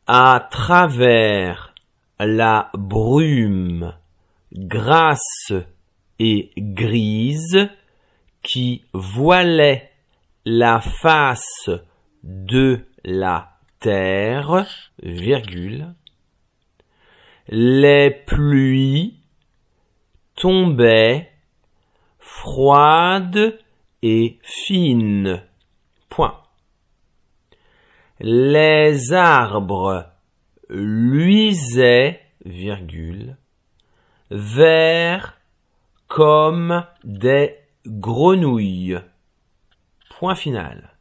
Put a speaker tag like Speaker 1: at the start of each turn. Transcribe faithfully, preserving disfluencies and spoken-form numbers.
Speaker 1: À travers la brume grasse et grise qui voilait la face de la terre, virgule, les pluies tombaient froides et fines. Point. Les arbres luisaient, virgule, verts comme des grenouilles. Point final.